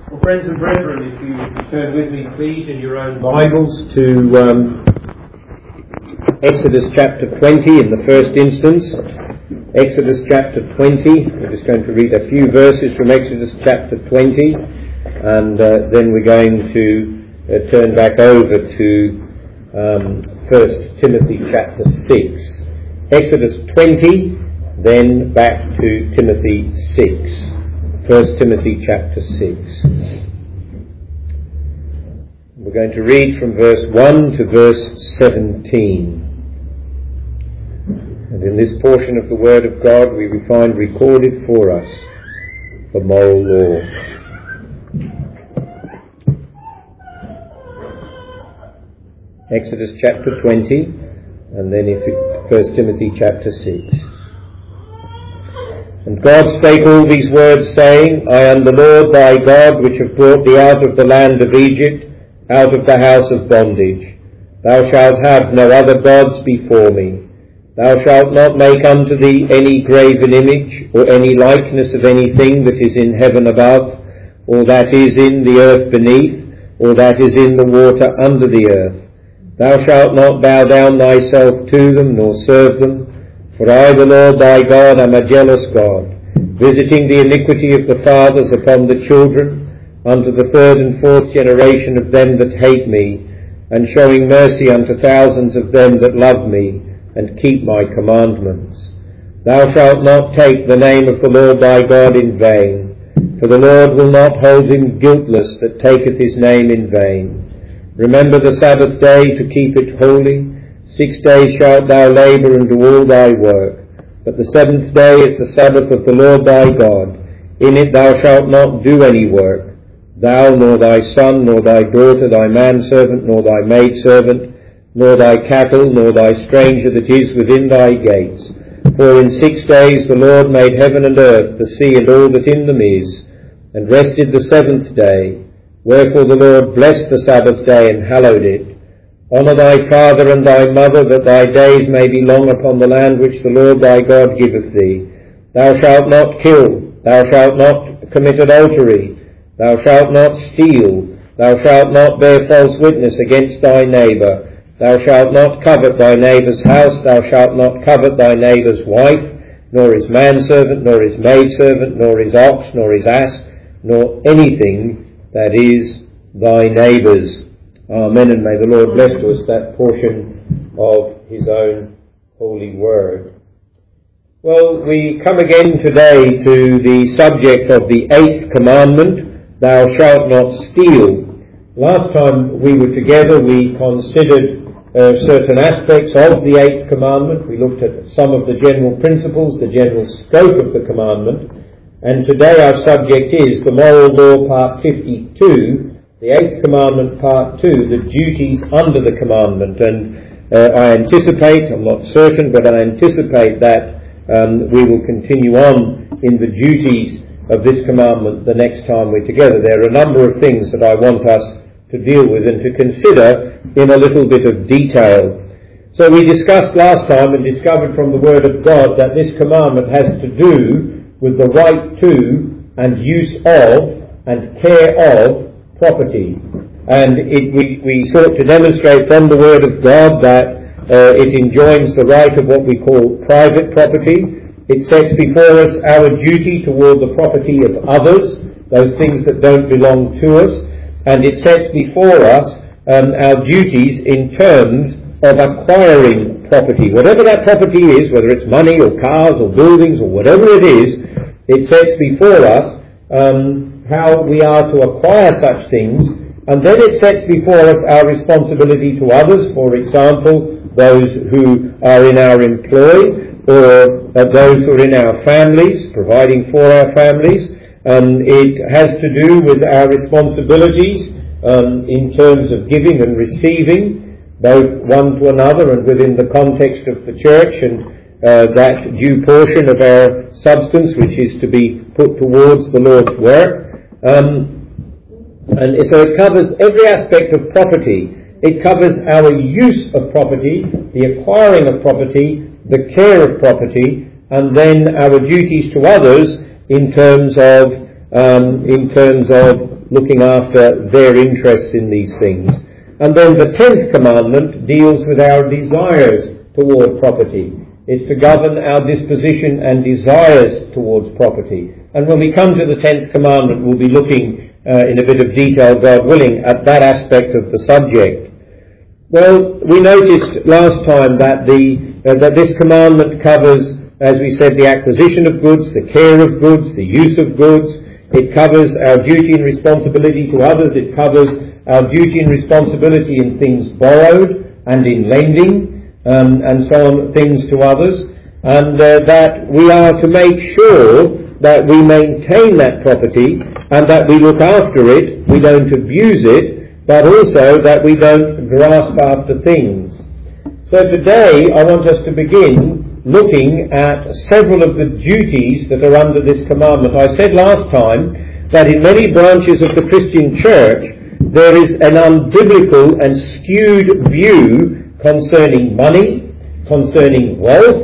Well, friends and brethren, if you turn with me, please, in your own Bibles to Exodus chapter 20 in the first instance. Exodus chapter 20. We're just going to read a few verses from Exodus chapter 20, and then we're going to turn back over to 1 Timothy chapter 6. Exodus 20, then back to Timothy 6. 1 Timothy chapter 6. We're going to read from verse 1 to verse 17. And in this portion of the Word of God we find recorded for us the moral law. Exodus chapter 20, and then 1 Timothy chapter 6. And God spake all these words, saying, I am the Lord thy God, which have brought thee out of the land of Egypt, out of the house of bondage. Thou shalt have no other gods before me. Thou shalt not make unto thee any graven image, or any likeness of anything that is in heaven above, or that is in the earth beneath, or that is in the water under the earth. Thou shalt not bow down thyself to them, nor serve them. For I, the Lord thy God, am a jealous God, visiting the iniquity of the fathers upon the children, unto the third and fourth generation of them that hate me, and showing mercy unto thousands of them that love me, and keep my commandments. Thou shalt not take the name of the Lord thy God in vain, for the Lord will not hold him guiltless that taketh his name in vain. Remember the Sabbath day to keep it holy. 6 days shalt thou labour and do all thy work, but the seventh day is the Sabbath of the Lord thy God. In it thou shalt not do any work, thou, nor thy son, nor thy daughter, thy manservant, nor thy maidservant, nor thy cattle, nor thy stranger that is within thy gates. For in 6 days the Lord made heaven and earth, the sea, and all that in them is, and rested the seventh day. Wherefore the Lord blessed the Sabbath day and hallowed it. Honour thy father and thy mother, that thy days may be long upon the land which the Lord thy God giveth thee. Thou shalt not kill, thou shalt not commit adultery, thou shalt not steal, thou shalt not bear false witness against thy neighbour, thou shalt not covet thy neighbour's house, thou shalt not covet thy neighbour's wife, nor his manservant, nor his maidservant, nor his ox, nor his ass, nor anything that is thy neighbour's. Amen, and may the Lord bless to us that portion of his own holy word. Well, we come again today to the subject of the 8th commandment, thou shalt not steal. Last time we were together, we considered certain aspects of the 8th commandment. We looked at some of the general principles, the general scope of the commandment. And today our subject is the Moral Law, Part 52, the 8th commandment, Part 2, the duties under the commandment. And I anticipate, I'm not certain, but I anticipate that we will continue on in the duties of this commandment the next time we're together. There are a number of things that I want us to deal with and to consider in a little bit of detail. So we discussed last time and discovered from the Word of God that this commandment has to do with the right to and use of and care of property. And we sought to demonstrate from the Word of God that it enjoins the right of what we call private property. It sets before us our duty toward the property of others, those things that don't belong to us. And it sets before us our duties in terms of acquiring property. Whatever that property is, whether it's money or cars or buildings or whatever it is, it sets before us how we are to acquire such things, and then it sets before us our responsibility to others, for example, those who are in our employ, or those who are in our families, providing for our families. It has to do with our responsibilities in terms of giving and receiving, both one to another and within the context of the church, and that due portion of our substance which is to be put towards the Lord's work. And so it covers every aspect of property. It covers our use of property, the acquiring of property, the care of property, and then our duties to others in terms of looking after their interests in these things. And then the 10th commandment deals with our desires toward property. It's to govern our disposition and desires towards property. And when we come to the 10th commandment, we'll be looking in a bit of detail, God willing, at that aspect of the subject. Well, we noticed last time that this commandment covers, as we said, the acquisition of goods, the care of goods, the use of goods. It covers our duty and responsibility to others. It covers our duty and responsibility in things borrowed and in lending, and so on, things to others. And that we are to make sure that we maintain that property and that we look after it, we don't abuse it, but also that we don't grasp after things. So today I want us to begin looking at several of the duties that are under this commandment. I said last time that in many branches of the Christian church there is an unbiblical and skewed view concerning money, concerning wealth,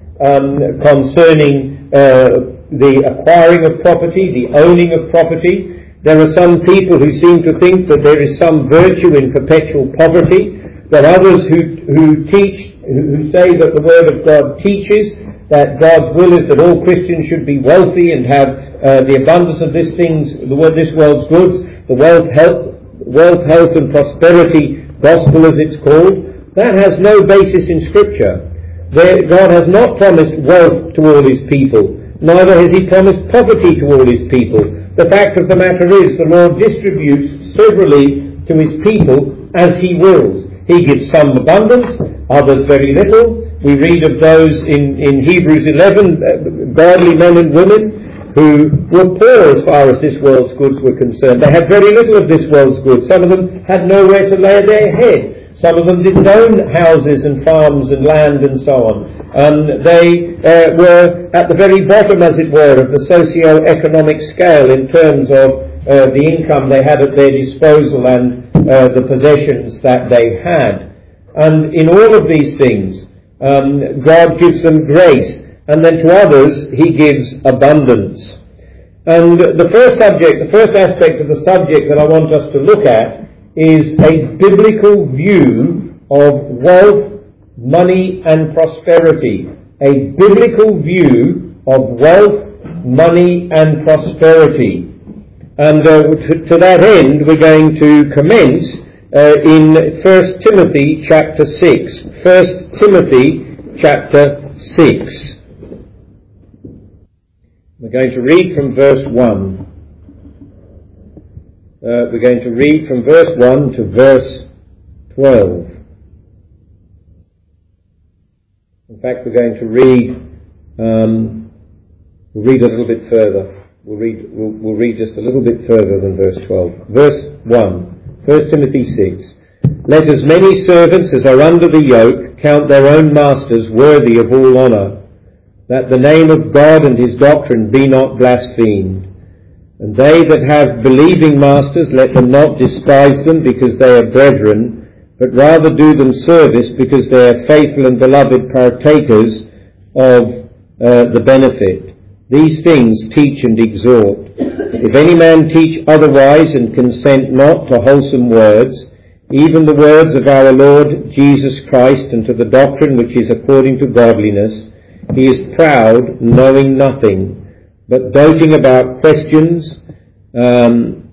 concerning the acquiring of property, the owning of property. There are some people who seem to think that there is some virtue in perpetual poverty. There are others who say that the Word of God teaches that God's will is that all Christians should be wealthy and have the abundance of this world's goods, the wealth, health and prosperity gospel as it's called. That has no basis in Scripture. God has not promised wealth to all His people. Neither has He promised poverty to all His people. The fact of the matter is the Lord distributes severally to His people as He wills. He gives some abundance, others very little. We read of those in Hebrews 11, godly men and women who were poor as far as this world's goods were concerned. They had very little of this world's goods. Some of them had nowhere to lay their head. Some of them didn't own houses and farms and land and so on. They were at the very bottom, as it were, of the socio-economic scale in terms of the income they had at their disposal and the possessions that they had. And in all of these things, God gives them grace, and then to others He gives abundance. And the first aspect of the subject that I want us to look at is a biblical view of wealth, money and prosperity. A biblical view of wealth, money and prosperity. And to that end we're going to commence in 1 Timothy chapter 6. 1 Timothy chapter 6. We're going to read from verse 1. We're going to read from verse 1 to verse 12. In fact, we're going to read. We'll read a little bit further. We'll read just a little bit further than verse 12. Verse 1, 1 Timothy 6. Let as many servants as are under the yoke count their own masters worthy of all honour, that the name of God and His doctrine be not blasphemed. And they that have believing masters, let them not despise them because they are brethren, but rather do them service because they are faithful and beloved partakers of the benefit. These things teach and exhort. If any man teach otherwise and consent not to wholesome words, even the words of our Lord Jesus Christ, and to the doctrine which is according to godliness, he is proud, knowing nothing, but doting about questions and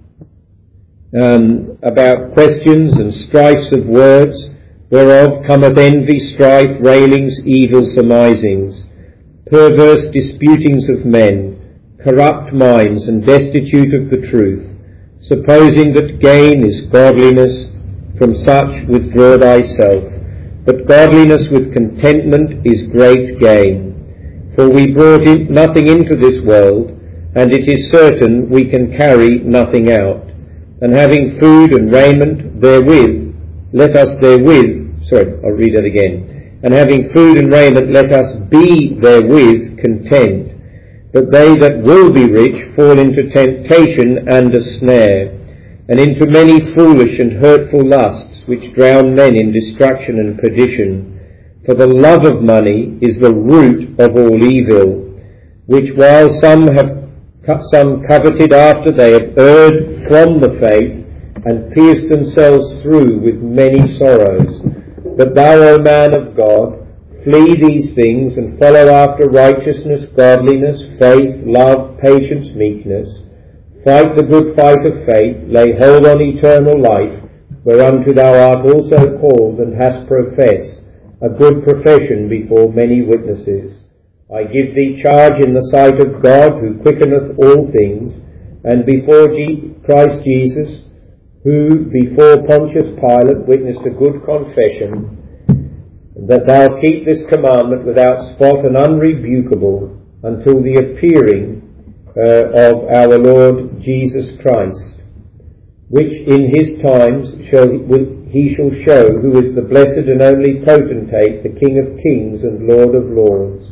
strifes of words, whereof cometh envy, strife, railings, evil surmisings, perverse disputings of men, corrupt minds, and destitute of the truth, supposing that gain is godliness. From such withdraw thyself. But godliness with contentment is great gain. For we brought nothing into this world, and it is certain we can carry nothing out. And having food and raiment therewith, let us And having food and raiment, let us be therewith content. But they that will be rich fall into temptation and a snare, and into many foolish and hurtful lusts, which drown men in destruction and perdition. For the love of money is the root of all evil, which while some coveted after, they have erred from the faith, and pierced themselves through with many sorrows. But thou, O man of God, flee these things, and follow after righteousness, godliness, faith, love, patience, meekness. Fight the good fight of faith, lay hold on eternal life, whereunto thou art also called, and hast professed a good profession before many witnesses. I give thee charge in the sight of God, who quickeneth all things, and before Christ Jesus, who before Pontius Pilate witnessed a good confession, that thou keep this commandment without spot and unrebukable until the appearing of our Lord Jesus Christ, which in his times he shall show, who is the blessed and only potentate, the King of kings and Lord of lords,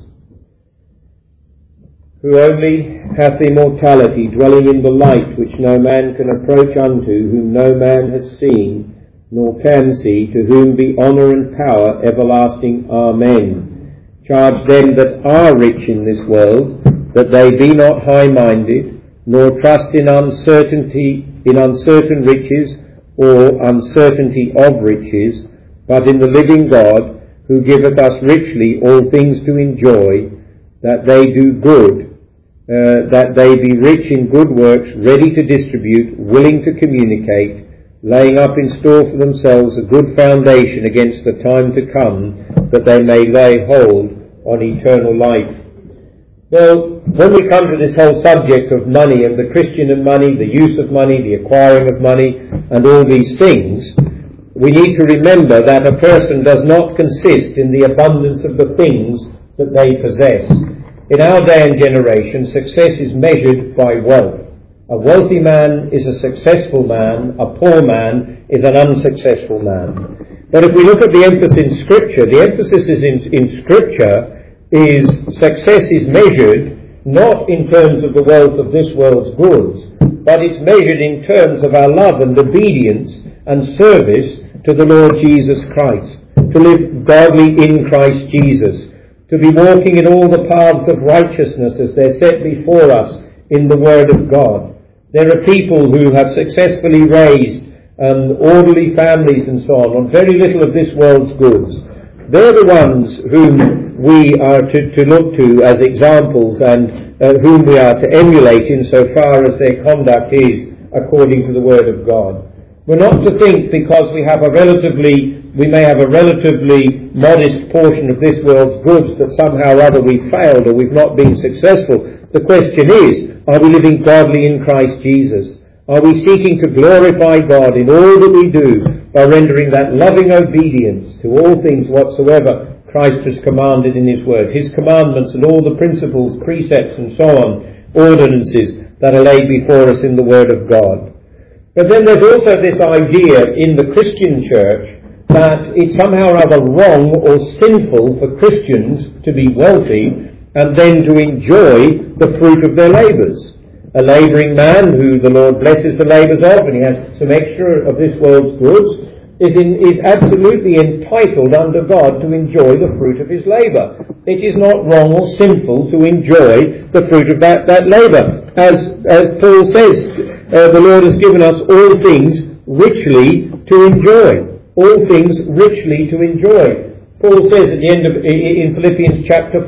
who only hath immortality, dwelling in the light which no man can approach unto, whom no man has seen, nor can see, to whom be honour and power everlasting. Amen. Charge them that are rich in this world, that they be not high-minded, nor trust in uncertain riches, or uncertainty of riches, but in the living God, who giveth us richly all things to enjoy, that they do good, that they be rich in good works, ready to distribute, willing to communicate, laying up in store for themselves a good foundation against the time to come, that they may lay hold on eternal life. Well, when we come to this whole subject of money and the Christian and money, the use of money, the acquiring of money, and all these things, we need to remember that a person does not consist in the abundance of the things that they possess. In our day and generation, success is measured by wealth. A wealthy man is a successful man, a poor man is an unsuccessful man. But if we look at the emphasis in Scripture, the emphasis is in Scripture is success is measured not in terms of the wealth of this world's goods, but it's measured in terms of our love and obedience and service to the Lord Jesus Christ, to live godly in Christ Jesus, to be walking in all the paths of righteousness as they're set before us in the Word of God. There are people who have successfully raised orderly families and so on very little of this world's goods. They're the ones whom we are to look to as examples, and whom we are to emulate in so far as their conduct is according to the Word of God. We're not to think because we may have a relatively modest portion of this world's goods that somehow or other we've failed or we've not been successful. The question is, are we living godly in Christ Jesus? Are we seeking to glorify God in all that we do by rendering that loving obedience to all things whatsoever Christ has commanded in His Word, His commandments and all the principles, precepts and so on, ordinances that are laid before us in the Word of God? But then there's also this idea in the Christian church that it's somehow rather wrong or sinful for Christians to be wealthy and then to enjoy the fruit of their labours. A labouring man who the Lord blesses the labours of, and he has some extra of this world's goods, is absolutely entitled under God to enjoy the fruit of his labour. It is not wrong or sinful to enjoy the fruit of that labour. As Paul says, the Lord has given us all things richly to enjoy. All things richly to enjoy. Paul says at the end in Philippians chapter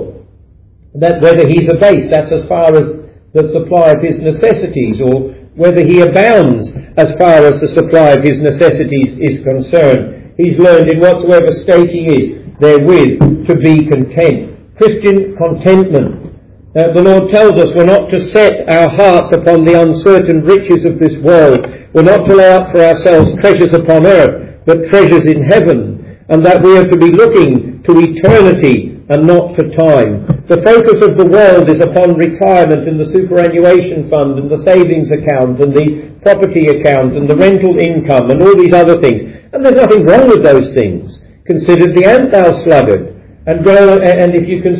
4, that whether he's abased, that's as far as the supply of his necessities, or whether he abounds as far as the supply of his necessities is concerned. He's learned in whatsoever state he is therewith to be content. Christian contentment. The Lord tells us we're not to set our hearts upon the uncertain riches of this world. We're not to lay up for ourselves treasures upon earth, but treasures in heaven, and that we are to be looking to eternity and not for time. The focus of the world is upon retirement and the superannuation fund and the savings account and the property account and the rental income and all these other things. And there's nothing wrong with those things. Consider the ant, thou sluggard, and go, and if you can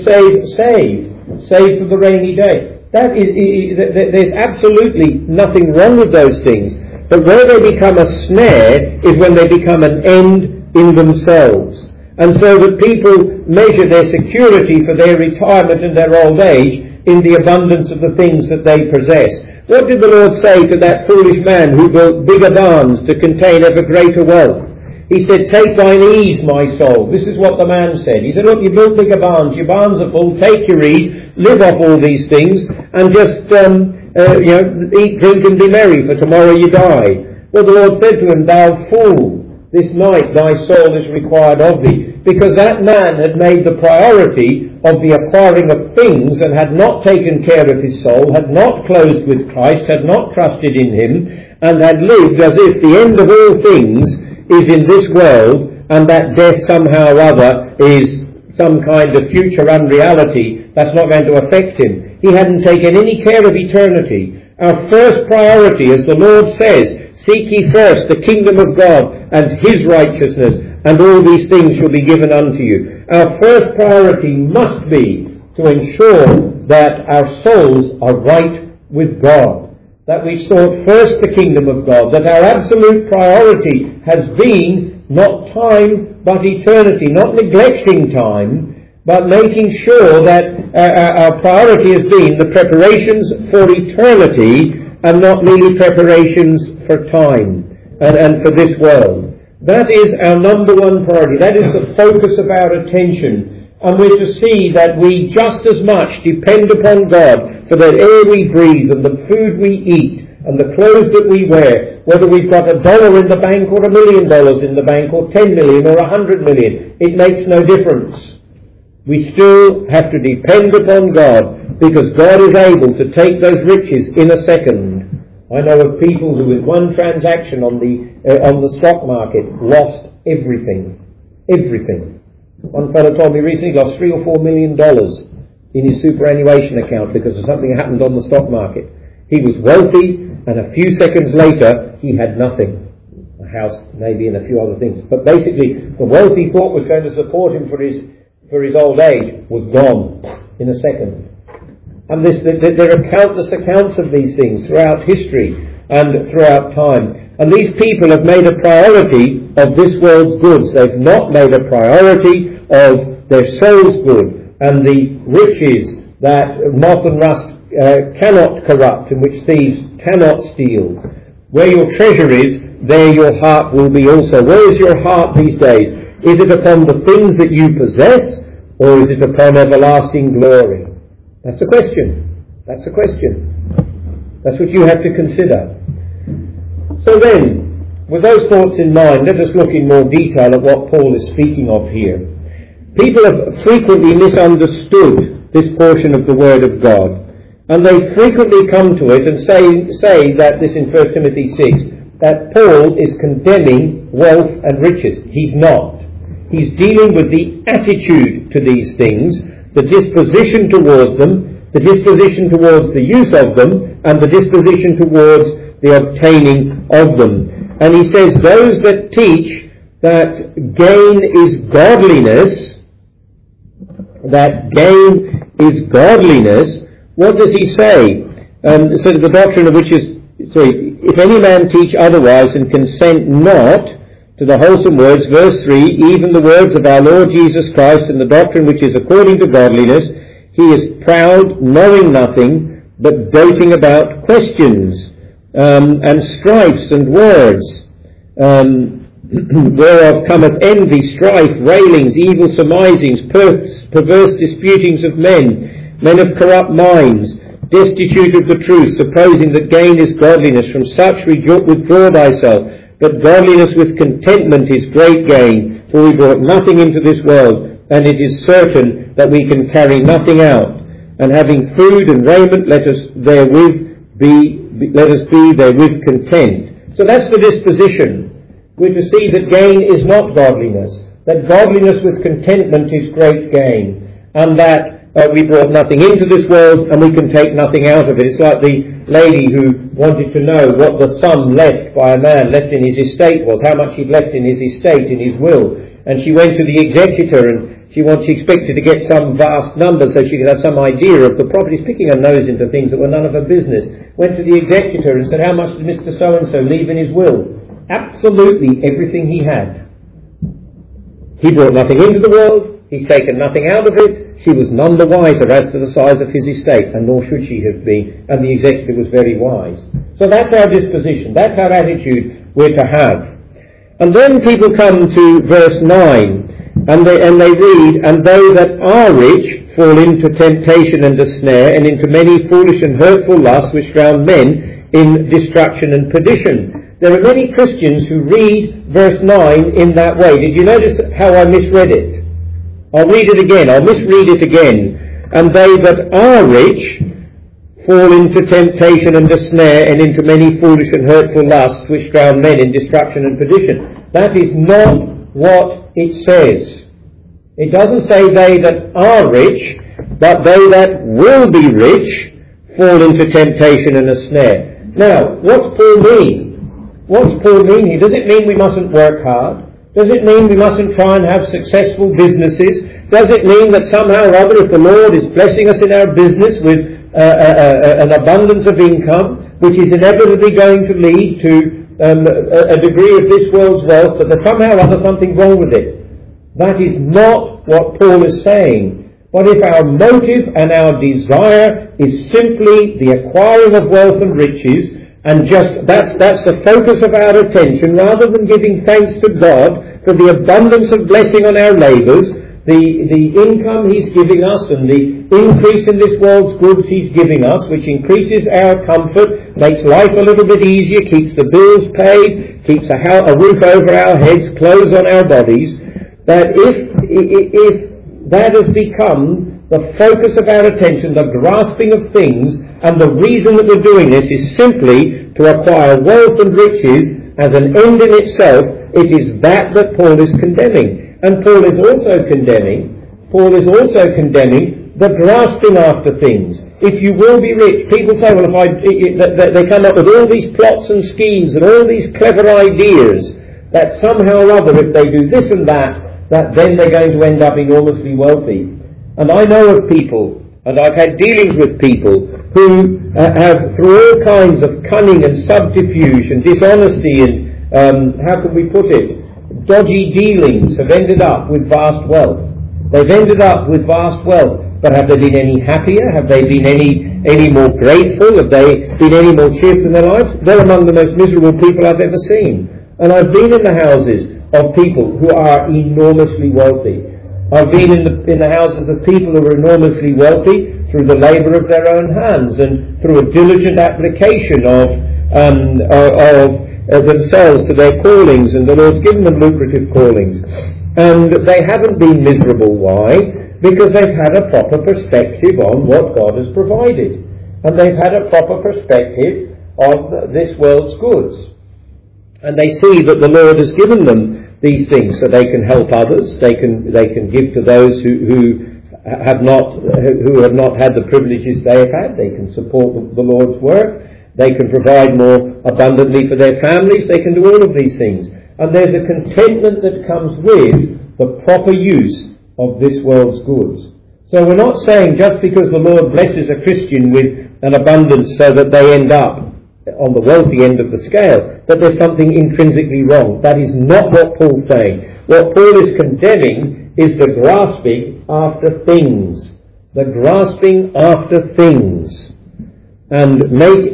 save for the rainy day. There's absolutely nothing wrong with those things. But where they become a snare is when they become an end in themselves. And so that people measure their security for their retirement and their old age in the abundance of the things that they possess, What did the Lord say to that foolish man who built bigger barns to contain ever greater wealth? He said, take thine ease, my soul. This is what the man said. He said, look, you built bigger barns, your barns are full, take your ease, live off all these things, and just eat, drink, and be merry, for tomorrow you die. Well, the Lord said to him, thou fool, this night thy soul is required of thee. Because that man had made the priority of the acquiring of things and had not taken care of his soul, had not closed with Christ, had not trusted in him, and had lived as if the end of all things is in this world, and that death somehow or other is some kind of future unreality that's not going to affect him. He hadn't taken any care of eternity. Our first priority, as the Lord says, seek ye first the kingdom of God and his righteousness, and all these things shall be given unto you. Our first priority must be to ensure that our souls are right with God, that we sought first the kingdom of God, that our absolute priority has been not time but eternity, not neglecting time, but making sure that our priority has been the preparations for eternity and not merely preparations for time and for this world. That is our number one priority. That is the focus of our attention. And we're to see that we just as much depend upon God for the air we breathe and the food we eat and the clothes that we wear, whether we've got $1 in the bank or $1 million in the bank or 10 million or 100 million. It makes no difference. We still have to depend upon God, because God is able to take those riches in a second. I know of people who with one transaction on the stock market lost everything. Everything. One fellow told me recently he lost $3 or $4 million in his superannuation account because of something that happened on the stock market. He was wealthy, and a few seconds later he had nothing. A house maybe and a few other things. But basically the wealth he thought was going to support him for his old age was gone in a second. And there are countless accounts of these things throughout history and throughout time. And these people have made a priority of this world's goods. They've not made a priority of their soul's good and the riches that moth and rust cannot corrupt and which thieves cannot steal. Where your treasure is, there your heart will be also. Where is your heart these days? Is it upon the things that you possess, or is it upon everlasting glory? That's the question. That's the question. That's what you have to consider. So then, with those thoughts in mind, let us look in more detail at what Paul is speaking of here. People have frequently misunderstood this portion of the Word of God, and they frequently come to it and say that this in 1 Timothy 6, that Paul is condemning wealth and riches. He's not. He's dealing with the attitude to these things, the disposition towards them, the disposition towards the use of them, and the disposition towards the obtaining of them. And he says those that teach that gain is godliness, what does he say? So the doctrine of which is, if any man teach otherwise and consent not to the wholesome words, verse 3, even the words of our Lord Jesus Christ and the doctrine which is according to godliness, he is proud, knowing nothing, but doting about questions, and strifes and words, whereof cometh envy, strife, railings, evil surmisings, perverse disputings of men, men of corrupt minds, destitute of the truth, supposing that gain is godliness. From such withdraw thyself. But godliness with contentment is great gain, for we brought nothing into this world, and it is certain that we can carry nothing out. And having food and raiment, let us be therewith content. So that's the disposition. We're to see that gain is not godliness, that godliness with contentment is great gain, and that we brought nothing into this world and we can take nothing out of it. It's like the lady who wanted to know what the sum left by a man left in his estate was, how much he'd left in his estate, in his will. And she went to the executor and she expected to get some vast number so she could have some idea of the property, sticking her nose into things that were none of her business. Went to the executor and said, how much did Mr. So-and-so leave in his will? Absolutely everything he had. He brought nothing into the world. He's taken nothing out of it. She was none the wiser as to the size of his estate, and nor should she have been, and the executor was very wise. So that's our disposition, that's our attitude we're to have. And then people come to verse 9, and they read, "And they that are rich fall into temptation and a snare, and into many foolish and hurtful lusts which drown men in destruction and perdition." There are many Christians who read verse 9 in that way. Did you notice how I misread it? I'll read it again. I'll misread it again. "And they that are rich fall into temptation and a snare, and into many foolish and hurtful lusts which drown men in destruction and perdition." That is not what it says. It doesn't say they that are rich, but they that will be rich fall into temptation and a snare. Now, what's Paul mean? What's Paul mean here? Does it mean we mustn't work hard? Does it mean we mustn't try and have successful businesses? Does it mean that somehow or other, if the Lord is blessing us in our business with an abundance of income, which is inevitably going to lead to a degree of this world's wealth, that there's somehow or other something wrong with it? That is not what Paul is saying. But if our motive and our desire is simply the acquiring of wealth and riches, and just that's the focus of our attention, rather than giving thanks to God for the abundance of blessing on our labours, the income He's giving us and the increase in this world's goods He's giving us, which increases our comfort, makes life a little bit easier, keeps the bills paid, keeps a roof over our heads, clothes on our bodies, that if that has become the focus of our attention, the grasping of things, and the reason that we're doing this is simply to acquire wealth and riches as an end in itself, it is that Paul is condemning. And Paul is also condemning the grasping after things. If you will be rich, people say, well, they come up with all these plots and schemes and all these clever ideas that somehow or other, if they do this and that then they're going to end up enormously wealthy. And I know of people, and I've had dealings with people who have, through all kinds of cunning and subterfuge and dishonesty and, how can we put it, dodgy dealings, have ended up with vast wealth. They've ended up with vast wealth. But have they been any happier? Have they been any more grateful? Have they been any more cheerful in their lives? They're among the most miserable people I've ever seen. And I've been in the houses of people who are enormously wealthy. I've been in the houses of people who are enormously wealthy through the labour of their own hands and through a diligent application of themselves to their callings, and the Lord's given them lucrative callings. And they haven't been miserable. Why? Because they've had a proper perspective on what God has provided. And they've had a proper perspective of this world's goods. And they see that the Lord has given them these things so they can help others, they can give to those who have not had the privileges they have had, they can support the Lord's work, they can provide more abundantly for their families, they can do all of these things. And there's a contentment that comes with the proper use of this world's goods. So we're not saying just because the Lord blesses a Christian with an abundance so that they end up on the wealthy end of the scale, that there's something intrinsically wrong. That is not what Paul's saying. What Paul is condemning is the grasping after things. The grasping after things. And when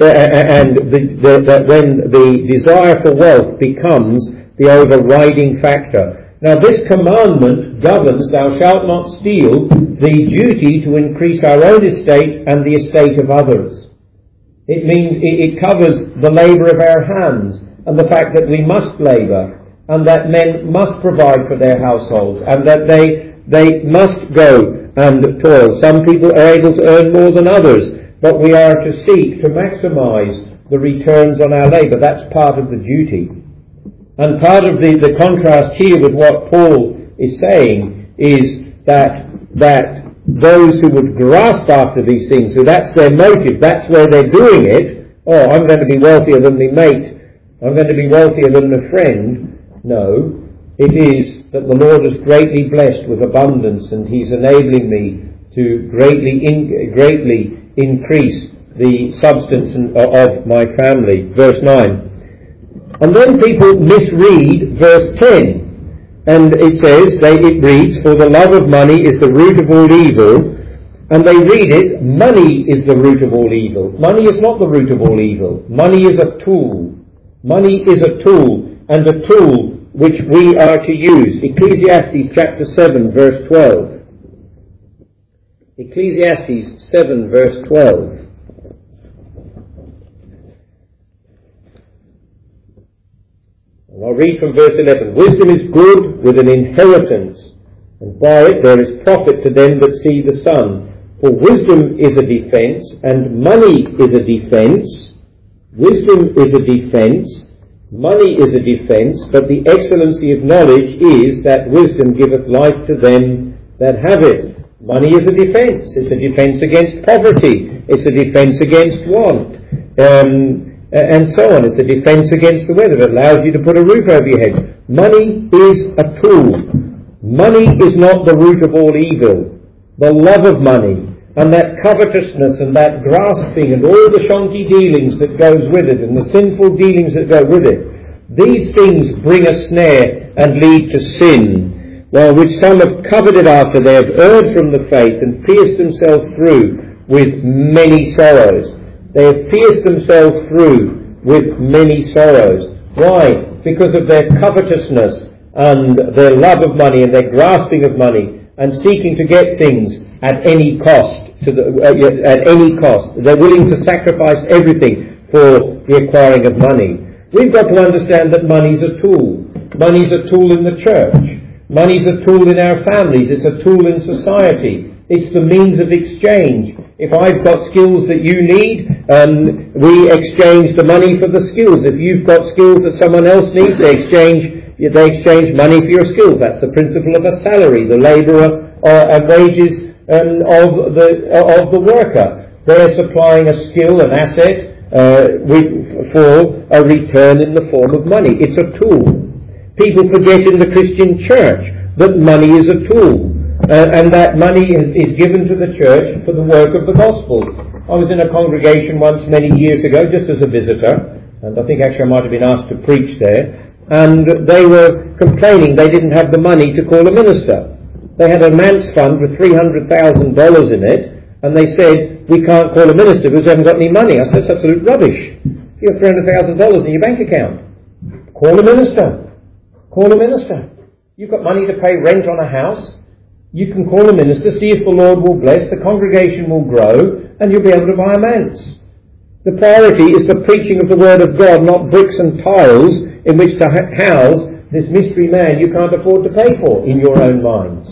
the desire for wealth becomes the overriding factor. Now this commandment governs, thou shalt not steal, the duty to increase our own estate and the estate of others. It means it covers the labour of our hands and the fact that we must labour and that men must provide for their households and that they must go and toil. Some people are able to earn more than others, but we are to seek to maximise the returns on our labour. That's part of the duty. And part of the contrast here with what Paul is saying is that those who would grasp after these things, so that's their motive, that's where they're doing it. Oh, I'm going to be wealthier than my mate, I'm going to be wealthier than my friend. No, it is that the Lord has greatly blessed with abundance and He's enabling me to greatly increase the substance of my family. Verse 9. And then people misread verse 10. And it reads, "For the love of money is the root of all evil." And they read it, "Money is the root of all evil." Money is not the root of all evil. Money is a tool. Money is a tool, and a tool which we are to use. Ecclesiastes chapter 7, verse 12. Ecclesiastes 7, verse 12. And I'll read from verse 11. "Wisdom is good with an inheritance, and by it there is profit to them that see the sun. For wisdom is a defence, and money is a defence." Wisdom is a defence, money is a defence, but the excellency of knowledge is that wisdom giveth life to them that have it. Money is a defence. It's a defence against poverty. It's a defence against want. And so on. It's a defence against the weather. It allows you to put a roof over your head. Money is a tool. Money is not the root of all evil. The love of money and that covetousness and that grasping and all the shonky dealings that goes with it and the sinful dealings that go with it, these things bring a snare and lead to sin, which some have coveted after. They have erred from the faith and pierced themselves through with many sorrows. They have pierced themselves through with many sorrows. Why? Because of their covetousness and their love of money and their grasping of money and seeking to get things at any cost. At any cost. They're willing to sacrifice everything for the acquiring of money. We've got to understand that money's a tool. Money's a tool in the church. Money's a tool in our families. It's a tool in society. It's the means of exchange. If I've got skills that you need, we exchange the money for the skills. If you've got skills that someone else needs, they exchange money for your skills. That's the principle of a salary. The labourer and wages of the worker. They're supplying a skill, an asset, for a return in the form of money. It's a tool. People forget in the Christian church that money is a tool, and that money is given to the church for the work of the gospel. I was in a congregation once many years ago, just as a visitor, and I think actually I might have been asked to preach there, and they were complaining they didn't have the money to call a minister. They had a manse fund with $300,000 in it, and they said, "We can't call a minister because we haven't got any money." I said, "That's absolute rubbish. You have $300,000 in your bank account. Call a minister. Call a minister. You've got money to pay rent on a house. You can call a minister, see if the Lord will bless, the congregation will grow, and you'll be able to buy a manse." The priority is the preaching of the Word of God, not bricks and tiles in which to house this mystery man you can't afford to pay for in your own minds.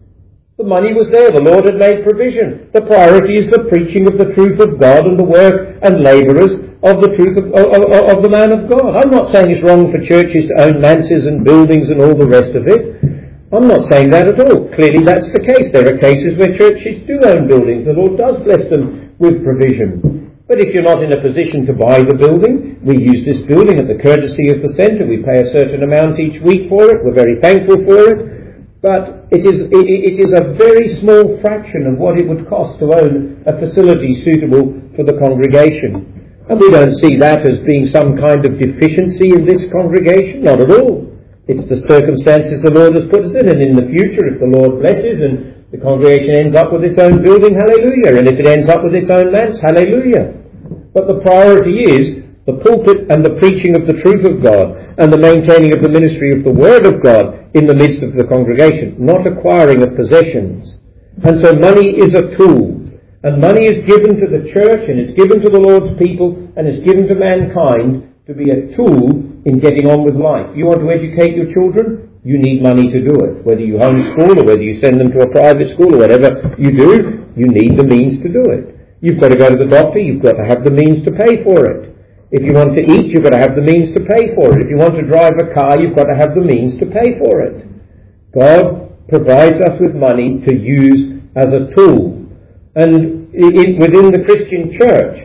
The money was there. The Lord had made provision. The priority is the preaching of the truth of God and the work and labourers of the truth of the man of God. I'm not saying it's wrong for churches to own manses and buildings and all the rest of it. I'm not saying that at all. Clearly that's the case. There are cases where churches do own buildings. The Lord does bless them with provision. But if you're not in a position to buy the building, we use this building at the courtesy of the centre. We pay a certain amount each week for it. We're very thankful for it. But it is a very small fraction of what it would cost to own a facility suitable for the congregation. And we don't see that as being some kind of deficiency in this congregation. Not at all. It's the circumstances the Lord has put us in. And in the future, if the Lord blesses and the congregation ends up with its own building, hallelujah. And if it ends up with its own manse, hallelujah. But the priority is the pulpit and the preaching of the truth of God and the maintaining of the ministry of the Word of God in the midst of the congregation, not acquiring of possessions. And so money is a tool. And money is given to the church and it's given to the Lord's people and it's given to mankind to be a tool in getting on with life. You want to educate your children? You need money to do it. Whether you homeschool or whether you send them to a private school or whatever you do, you need the means to do it. You've got to go to the doctor, you've got to have the means to pay for it. If you want to eat, you've got to have the means to pay for it. If you want to drive a car, you've got to have the means to pay for it. God provides us with money to use as a tool. And within the Christian church,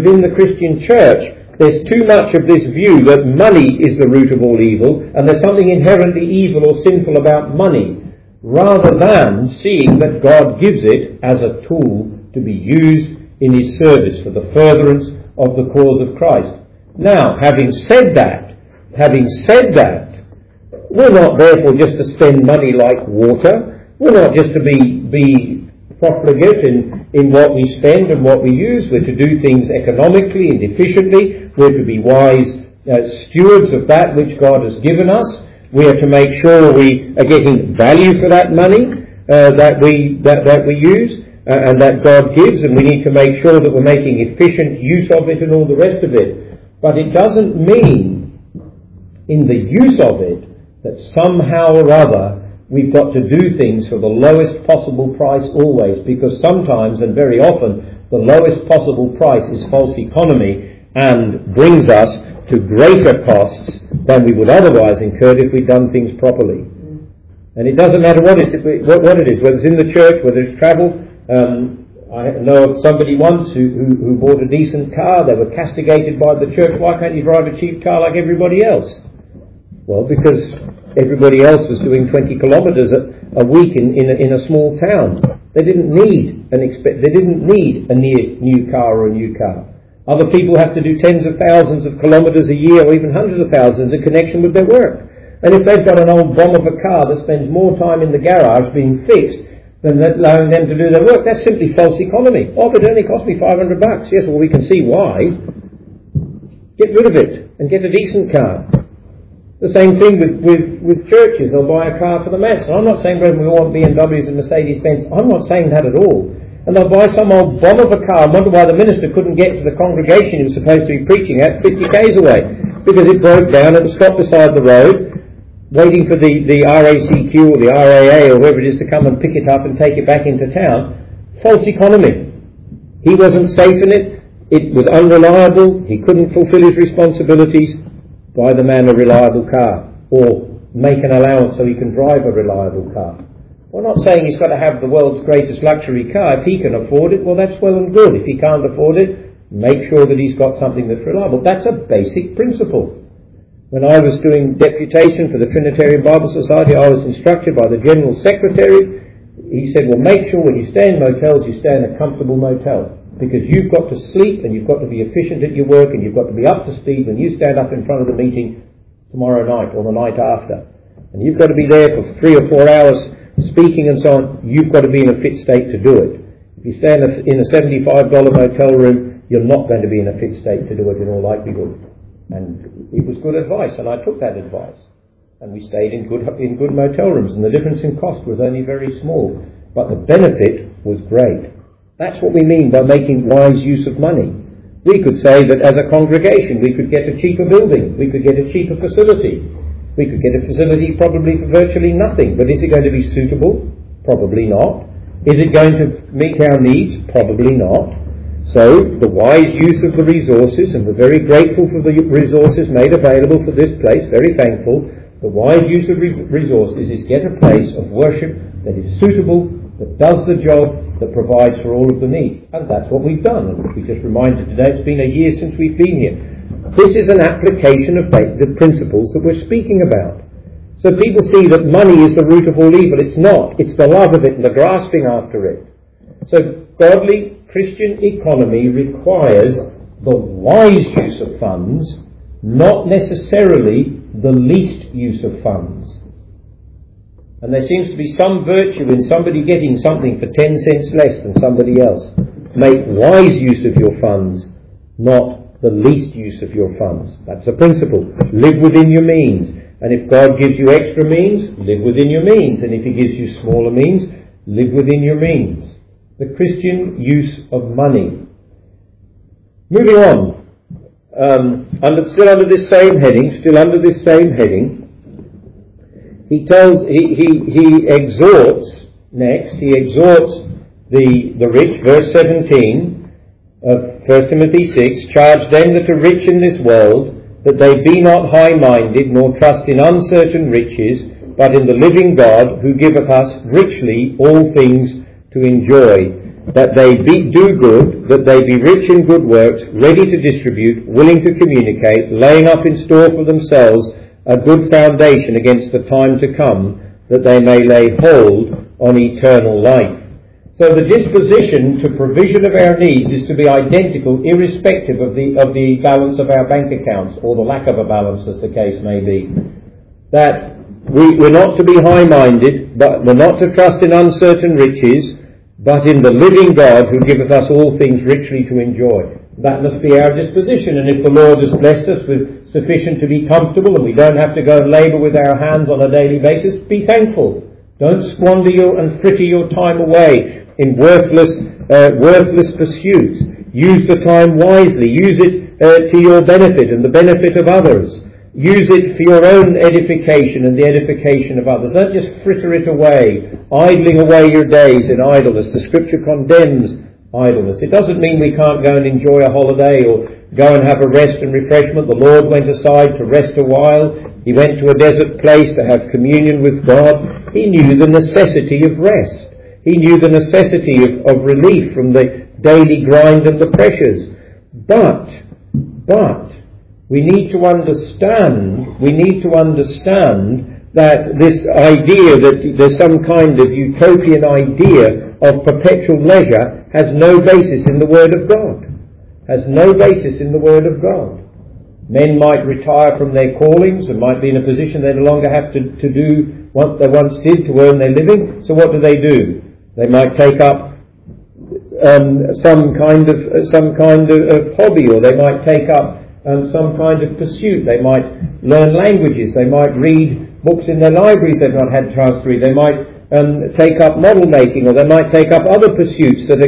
there's too much of this view that money is the root of all evil, and there's something inherently evil or sinful about money, rather than seeing that God gives it as a tool to be used in His service for the furtherance of the cause of Christ. Now, having said that, We're not therefore just to spend money like water. We're not just to be profligate in what we spend and what we use. We're to do things economically and efficiently. We're to be wise stewards of that which God has given us. We are to make sure we are getting value for that money that we use and that God gives, and we need to make sure that we're making efficient use of it and all the rest of it. But it doesn't mean in the use of it that somehow or other we've got to do things for the lowest possible price always, because sometimes and very often the lowest possible price is false economy and brings us to greater costs than we would otherwise incur if we'd done things properly. And it doesn't matter what it is, whether it's in the church, whether it's travel. I know of somebody once who bought a decent car. They were castigated by the church. Why can't you drive a cheap car like everybody else? Well, because everybody else was doing 20 kilometres a week in a small town. They didn't need a new car or a new car. Other people have to do tens of thousands of kilometres a year, or even hundreds of thousands, in connection with their work. And if they've got an old bomb of a car that spends more time in the garage being fixed than allowing them to do their work, that's simply false economy. Oh, but it only cost me $500. Yes, well, we can see why. Get rid of it and get a decent car. The same thing with churches. They'll buy a car for the mass. And I'm not saying, brethren, we want BMWs and Mercedes-Benz. I'm not saying that at all. And they'll buy some old bomb of a car and wonder why the minister couldn't get to the congregation he was supposed to be preaching at 50 k's away. Because it broke down and it stopped beside the road, waiting for the RACQ or the RAA or whoever it is to come and pick it up and take it back into town. False economy. He wasn't safe in it. It was unreliable. He couldn't fulfill his responsibilities. Buy the man a reliable car, or make an allowance so he can drive a reliable car. We're not saying he's got to have the world's greatest luxury car. If he can afford it, well, that's well and good. If he can't afford it, make sure that he's got something that's reliable. That's a basic principle. When I was doing deputation for the Trinitarian Bible Society, I was instructed by the General Secretary. He said, well, make sure when you stay in motels, you stay in a comfortable motel. Because you've got to sleep and you've got to be efficient at your work and you've got to be up to speed when you stand up in front of the meeting tomorrow night or the night after. And you've got to be there for 3 or 4 hours speaking and so on. You've got to be in a fit state to do it. If you stay in a $75 motel room, you're not going to be in a fit state to do it in all likelihood. And it was good advice, and I took that advice. And we stayed in good motel rooms, and the difference in cost was only very small. But the benefit was great. That's what we mean by making wise use of money. We could say that as a congregation we could get a cheaper building, we could get a cheaper facility. We could get a facility probably for virtually nothing, but is it going to be suitable? Probably not. Is it going to meet our needs? Probably not. So the wise use of the resources, and we're very grateful for the resources made available for this place, very thankful. The wise use of resources is get a place of worship that is suitable, that does the job, that provides for all of the needs. And that's what we've done. And we just reminded today, it's been a year since we've been here. This is an application of the principles that we're speaking about. So people see that money is the root of all evil. It's not. It's the love of it and the grasping after it. So godly Christian economy requires the wise use of funds, not necessarily the least use of funds. And there seems to be some virtue in somebody getting something for 10 cents less than somebody else. Make wise use of your funds, not the least use of your funds. That's a principle. Live within your means. And if God gives you extra means, live within your means. And if He gives you smaller means, live within your means. The Christian use of money. Moving on. Still under this same heading, he exhorts the rich, verse 17 of 1 Timothy 6, charge them that are rich in this world, that they be not high-minded, nor trust in uncertain riches, but in the living God, who giveth us richly all things to enjoy, that they do good, that they be rich in good works, ready to distribute, willing to communicate, laying up in store for themselves a good foundation against the time to come, that they may lay hold on eternal life. So the disposition to provision of our needs is to be identical irrespective of the balance of our bank accounts, or the lack of a balance as the case may be. That We're not to be high-minded, but we're not to trust in uncertain riches, but in the living God who giveth us all things richly to enjoy. That must be our disposition, and if the Lord has blessed us with sufficient to be comfortable and we don't have to go and labour with our hands on a daily basis, be thankful. Don't squander and fritter your time away in worthless pursuits. Use the time wisely. Use it to your benefit and the benefit of others. Use it for your own edification and the edification of others. Don't just fritter it away, idling away your days in idleness. The Scripture condemns idleness. It doesn't mean we can't go and enjoy a holiday or go and have a rest and refreshment. The Lord went aside to rest a while. He went to a desert place to have communion with God. He knew the necessity of rest. He knew the necessity of relief from the daily grind and the pressures. But we need to understand that this idea that there's some kind of utopian idea of perpetual leisure has no basis in the Word of God. Has no basis in the Word of God. Men might retire from their callings and might be in a position they no longer have to do what they once did to earn their living. So what do? They might take up some kind of hobby, or they might take up some kind of pursuit. They might learn languages. They might read books in their libraries they've not had chance to read. They might take up model making, or they might take up other pursuits that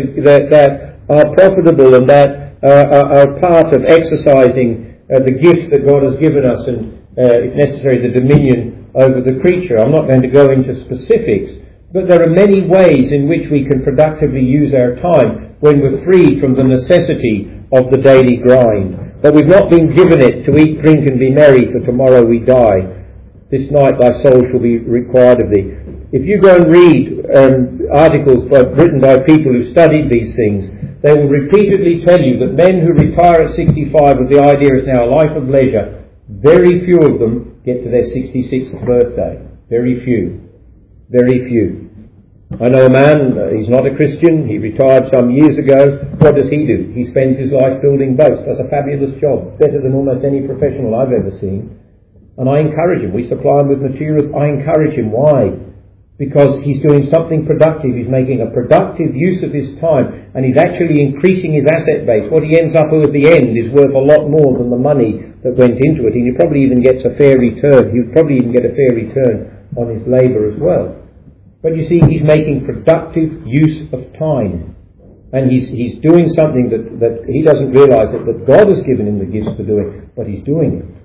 are profitable and that are part of exercising the gifts that God has given us, and if necessary the dominion over the creature. I'm not going to go into specifics, but there are many ways in which we can productively use our time when we're freed from the necessity of the daily grind. But we've not been given it to eat, drink and be merry, for tomorrow we die. This night thy soul shall be required of thee. If you go and read articles written by people who studied these things, they will repeatedly tell you that men who retire at 65 with the idea it's now a life of leisure, very few of them get to their 66th birthday. Very few. Very few. I know a man, he's not a Christian, he retired some years ago. What does he do? He spends his life building boats. Does a fabulous job, better than almost any professional I've ever seen. And I encourage him. We supply him with materials. I encourage him. Why? Because he's doing something productive. He's making a productive use of his time, and he's actually increasing his asset base. What he ends up with at the end is worth a lot more than the money that went into it. And he probably even gets a fair return. He would probably even get a fair return on his labour as well. But you see, he's making productive use of time. And he's doing something that he doesn't realise that God has given him the gifts to do it, but he's doing it.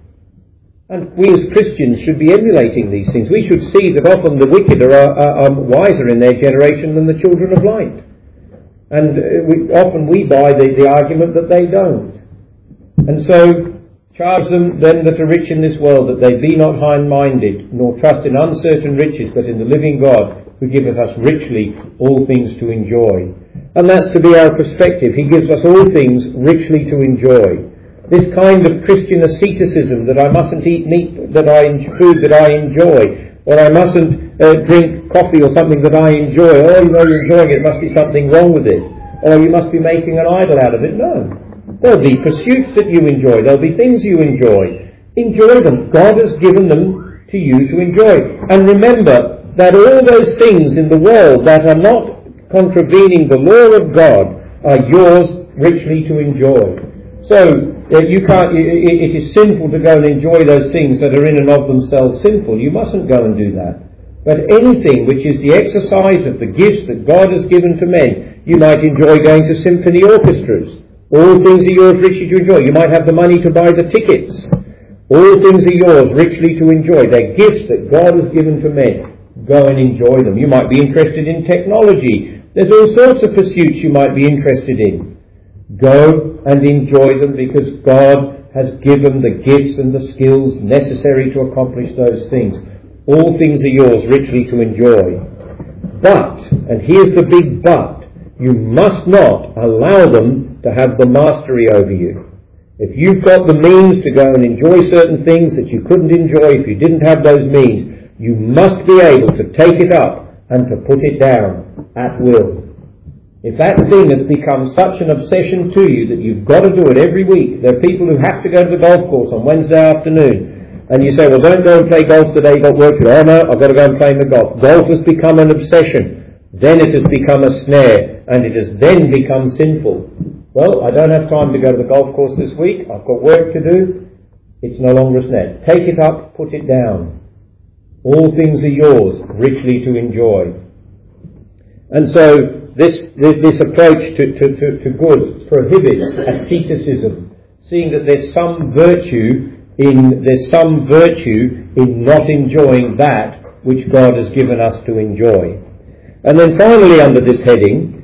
And we as Christians should be emulating these things. We should see that often the wicked are wiser in their generation than the children of light. And often we buy the argument that they don't. And so, charge them then that are rich in this world, that they be not high-minded, nor trust in uncertain riches, but in the living God, who giveth us richly all things to enjoy. And that's to be our perspective. He gives us all things richly to enjoy. This kind of Christian asceticism, that I mustn't eat meat food that I enjoy, or I mustn't drink coffee or something that I enjoy. Oh, you know you're enjoying it, must be something wrong with it. Or you must be making an idol out of it. No. There'll be pursuits that you enjoy. There'll be things you enjoy. Enjoy them. God has given them to you to enjoy. And remember that all those things in the world that are not contravening the law of God are yours richly to enjoy. So, it is sinful to go and enjoy those things that are in and of themselves sinful. You mustn't go and do that. But anything which is the exercise of the gifts that God has given to men, you might enjoy going to symphony orchestras. All things are yours richly to enjoy. You might have the money to buy the tickets. All things are yours richly to enjoy. They're gifts that God has given to men. Go and enjoy them. You might be interested in technology. There's all sorts of pursuits you might be interested in. Go and enjoy them, because God has given the gifts and the skills necessary to accomplish those things. All things are yours richly to enjoy. But, and here's the big but, you must not allow them to have the mastery over you. If you've got the means to go and enjoy certain things that you couldn't enjoy if you didn't have those means, you must be able to take it up and to put it down at will. If that thing has become such an obsession to you that you've got to do it every week, there are people who have to go to the golf course on Wednesday afternoon, And you say, well, don't go and play golf today, you've got work to do. Oh no, I've got to go and play my golf. Golf has become an obsession. Then it has become a snare, and it has then become sinful. Well, I don't have time to go to the golf course this week. I've got work to do. It's no longer a snare. Take it up, put it down. All things are yours, richly to enjoy. And so this approach to goods prohibits asceticism, seeing that there's some virtue in not enjoying that which God has given us to enjoy. And then finally under this heading,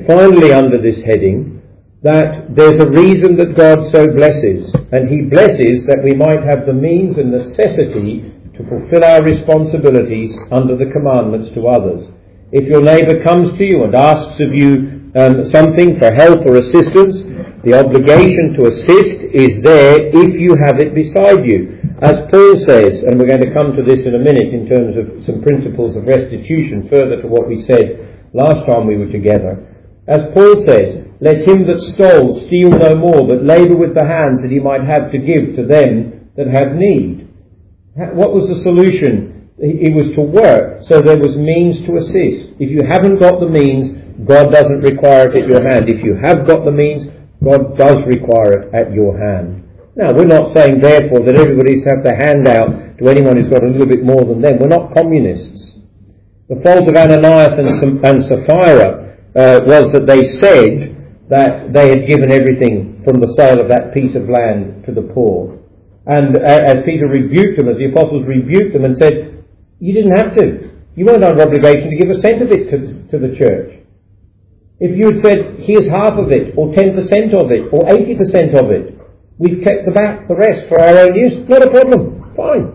that there's a reason that God so blesses, and He blesses that we might have the means and necessity to fulfill our responsibilities under the commandments to others. If your neighbour comes to you and asks of you something for help or assistance, the obligation to assist is there if you have it beside you. As Paul says, and we're going to come to this in a minute in terms of some principles of restitution, further to what we said last time we were together. As Paul says, let him that stole steal no more, but labour with the hands that he might have to give to them that have need. What was the solution? It was to work, so there was means to assist. If you haven't got the means, God doesn't require it at your hand. If you have got the means, God does require it at your hand. Now, we're not saying, therefore, that everybody's have to hand out to anyone who's got a little bit more than them. We're not communists. The fault of Ananias and Sapphira was that they said that they had given everything from the sale of that piece of land to the poor. And as Peter rebuked them, as the apostles rebuked them and said, you didn't have to. You weren't under obligation to give a cent of it to the church. If you had said, here's half of it, or 10% of it, or 80% of it, we've kept the rest for our own use, not a problem.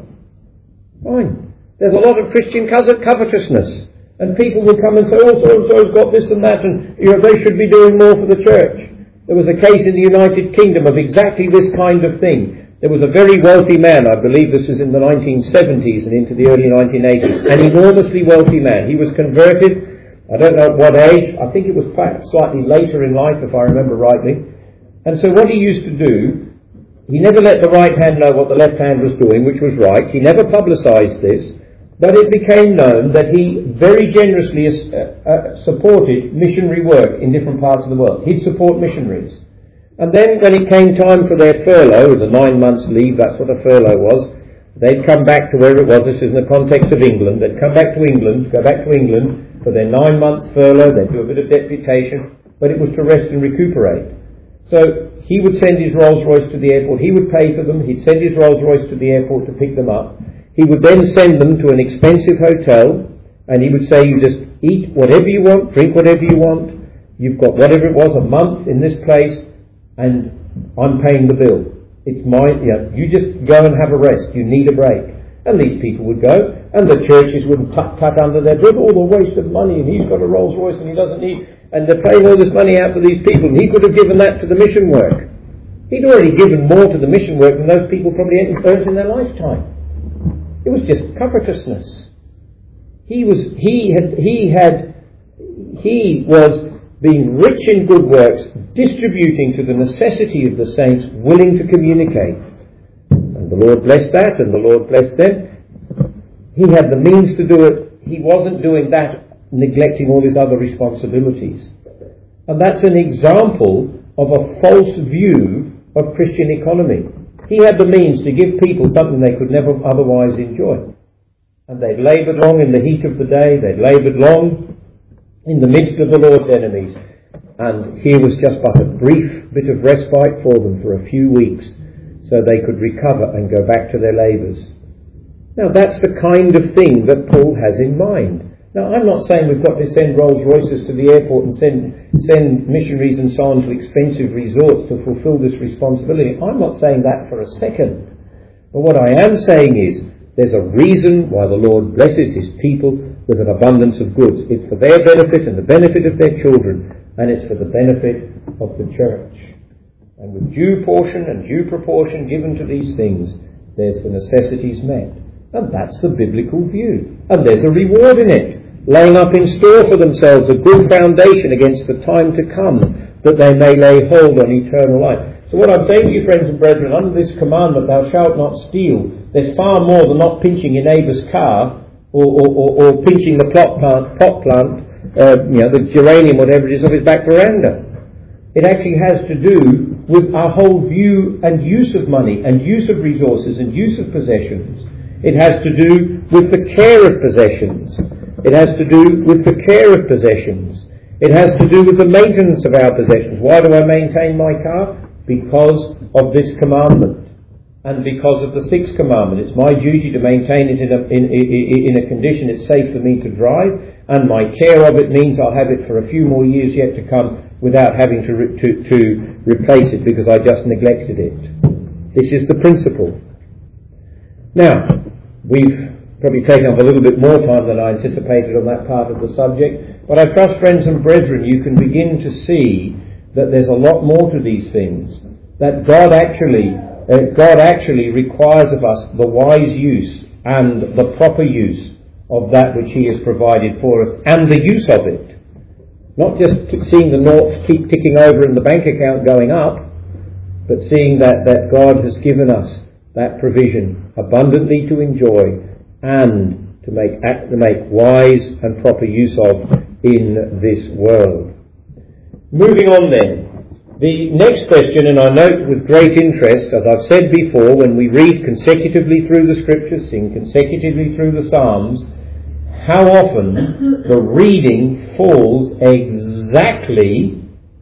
Fine. There's a lot of Christian covetousness. And people will come and say, oh, so-and-so's got this and that, and they should be doing more for the church. There was a case in the United Kingdom of exactly this kind of thing. There was a very wealthy man, I believe this was in the 1970s and into the early 1980s, an enormously wealthy man. He was converted, I don't know at what age, I think it was perhaps slightly later in life if I remember rightly. And so what he used to do, he never let the right hand know what the left hand was doing, which was right. He never publicised this. But it became known that he very generously supported missionary work in different parts of the world. He'd support missionaries. And then when it came time for their furlough, the 9 months leave, that's what a furlough was, they'd come back to where it was. This is in the context of England. They'd come back to England, go back to England for their 9 months furlough. They'd do a bit of deputation, but it was to rest and recuperate. So he would send his Rolls Royce to the airport. He would pay for them. He'd send his Rolls Royce to the airport to pick them up. He would then send them to an expensive hotel, and he would say, you just eat whatever you want, drink whatever you want, you've got whatever it was, a month in this place, and I'm paying the bill. It's mine, you just go and have a rest, you need a break. And these people would go, and the churches would tuck under their breath, all the waste of money, and he's got a Rolls Royce and he doesn't need, and they're paying all this money out for these people, and he could have given that to the mission work. He'd already given more to the mission work than those people probably earned in their lifetime. It was just covetousness. He was being rich in good works, distributing to the necessity of the saints, willing to communicate. And the Lord blessed that, and the Lord blessed them. He had the means to do it. He wasn't doing that, neglecting all his other responsibilities. And that's an example of a false view of Christian economy. He had the means to give people something they could never otherwise enjoy. And they'd laboured long in the heat of the day, they'd laboured long in the midst of the Lord's enemies. And here was just but a brief bit of respite for them for a few weeks, so they could recover and go back to their labours. Now that's the kind of thing that Paul has in mind. Now I'm not saying we've got to send Rolls Royces to the airport and send missionaries and so on to expensive resorts to fulfill this responsibility. I'm not saying that for a second. But what I am saying is there's a reason why the Lord blesses his people with an abundance of goods. It's for their benefit and the benefit of their children, and it's for the benefit of the church. And with due portion and due proportion given to these things, there's the necessities met. And that's the biblical view. And there's a reward in it, laying up in store for themselves a good foundation against the time to come, that they may lay hold on eternal life. So what I'm saying to you, friends and brethren, under this commandment, thou shalt not steal, there's far more than not pinching your neighbour's car or pinching the pot plant, the geranium, whatever it is, of his back veranda. It actually has to do with our whole view and use of money and use of resources and use of possessions. It has to do with the care of possessions. It has to do with the care of possessions. It has to do with the maintenance of our possessions. Why do I maintain my car? Because of this commandment and because of the sixth commandment. It's my duty to maintain it in a condition it's safe for me to drive, and my care of it means I'll have it for a few more years yet to come without having to replace it because I just neglected it. This is the principle. Now, we've probably taken up a little bit more time than I anticipated on that part of the subject, but I trust, friends and brethren, you can begin to see that there's a lot more to these things, that God actually requires of us the wise use and the proper use of that which He has provided for us, and the use of it. Not just seeing the noughts keep ticking over and the bank account going up, but seeing that God has given us that provision abundantly to enjoy and to make wise and proper use of in this world. Moving on then, the next question, and I note with great interest, as I've said before, when we read consecutively through the Scriptures, sing consecutively through the Psalms, how often the reading falls exactly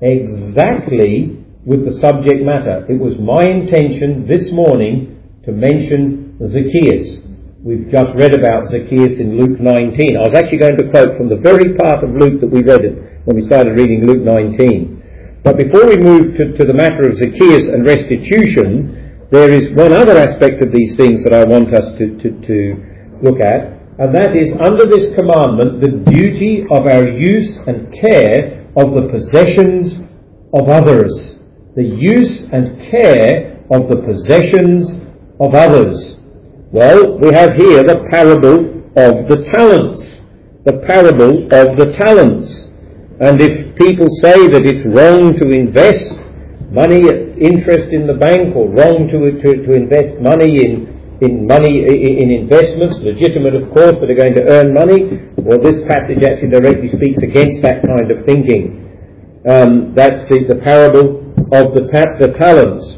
with the subject matter. It was my intention this morning to mention Zacchaeus. We've just read about Zacchaeus in Luke 19. I was actually going to quote from the very part of Luke that we read when we started reading Luke 19. But before we move to the matter of Zacchaeus and restitution, there is one other aspect of these things that I want us to look at, and that is, under this commandment, the duty of our use and care of the possessions of others. The use and care of the possessions of others. Well, we have here the parable of the talents. The parable of the talents. And if people say that it's wrong to invest money at interest in the bank, or wrong to invest money in investments, legitimate of course, that are going to earn money, well, this passage actually directly speaks against that kind of thinking. That's the parable of the talents.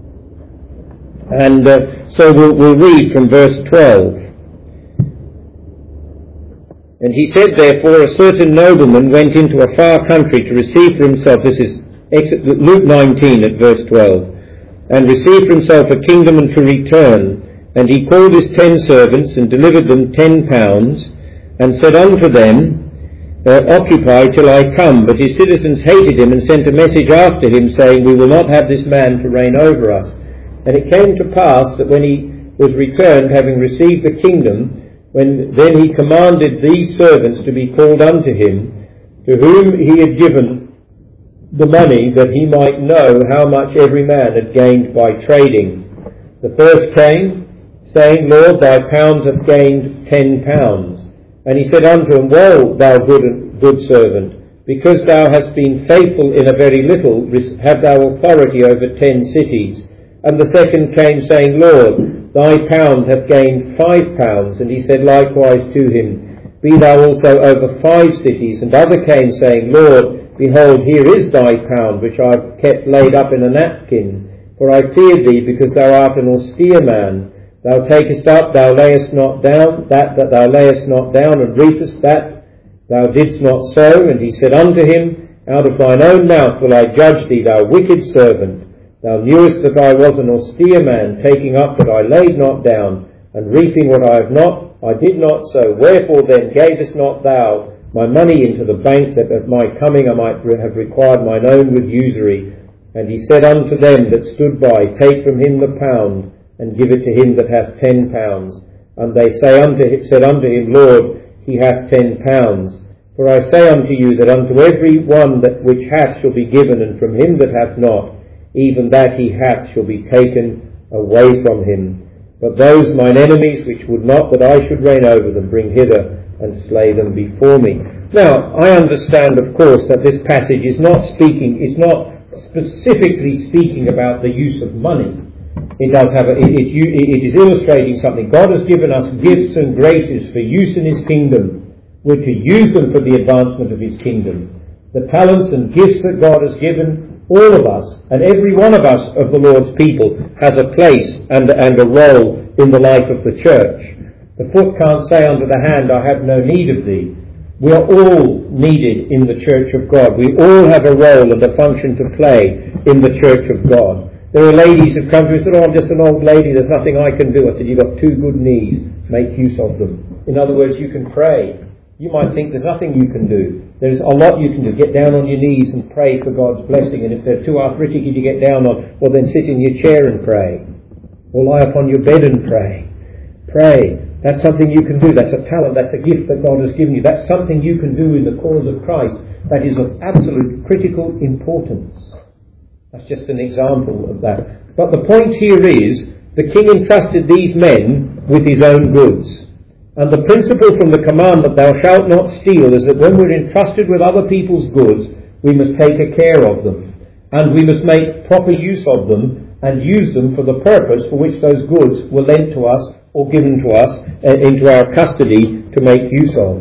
And so we'll read from verse 12. And he said, therefore, a certain nobleman went into a far country to receive for himself, this is Luke 19 at verse 12, and receive for himself a kingdom and to return. And he called his 10 servants and delivered them 10 pounds, and said unto them, occupy till I come. But his citizens hated him and sent a message after him, saying, we will not have this man to reign over us. And it came to pass that when he was returned, having received the kingdom, then he commanded these servants to be called unto him, to whom he had given the money, that he might know how much every man had gained by trading. The first came, saying, Lord, thy pounds have gained 10 pounds. And he said unto him, well, thou good servant, because thou hast been faithful in a very little, have thou authority over 10 cities. And the second came, saying, Lord, thy pound hath gained 5 pounds. And he said likewise to him, be thou also over 5 cities. And other came, saying, Lord, behold, here is thy pound, which I have kept laid up in a napkin. For I feared thee, because thou art an austere man. Thou takest up, thou layest not down, that thou layest not down, and reapest that thou didst not sow. And he said unto him, out of thine own mouth will I judge thee, thou wicked servant. Thou knewest that I was an austere man, taking up that I laid not down, and reaping what I did not sow. Wherefore then gavest not thou my money into the bank, that at my coming I might have required mine own with usury? And he said unto them that stood by, take from him the pound, and give it to him that hath 10 pounds. And they said unto him, Lord, he hath 10 pounds. For I say unto you that unto every one that which hath shall be given, and from him that hath not, even that he hath shall be taken away from him. But those mine enemies which would not that I should reign over them, bring hither and slay them before me. Now, I understand, of course, that this passage is not specifically speaking about the use of money. It does have it is illustrating something. God has given us gifts and graces for use in His kingdom. We're to use them for the advancement of His kingdom. The talents and gifts that God has given, all of us, and every one of us of the Lord's people, has a place and a role in the life of the church. The foot can't say unto the hand, I have no need of thee. We are all needed in the church of God. We all have a role and a function to play in the church of God. There are ladies who've come to me and said, I'm just an old lady, there's nothing I can do. I said, you've got 2 good knees, make use of them. In other words, you can pray. You might think there's nothing you can do. There's a lot you can do. Get down on your knees and pray for God's blessing. And if they're too arthritic you get down on, well then sit in your chair and pray. Or lie upon your bed and pray. Pray. That's something you can do. That's a talent. That's a gift that God has given you. That's something you can do in the cause of Christ that is of absolute critical importance. That's just an example of that. But the point here is, the king entrusted these men with his own goods. And the principle from the commandment, thou shalt not steal, is that when we're entrusted with other people's goods, we must take a care of them. And we must make proper use of them and use them for the purpose for which those goods were lent to us or given to us into our custody to make use of.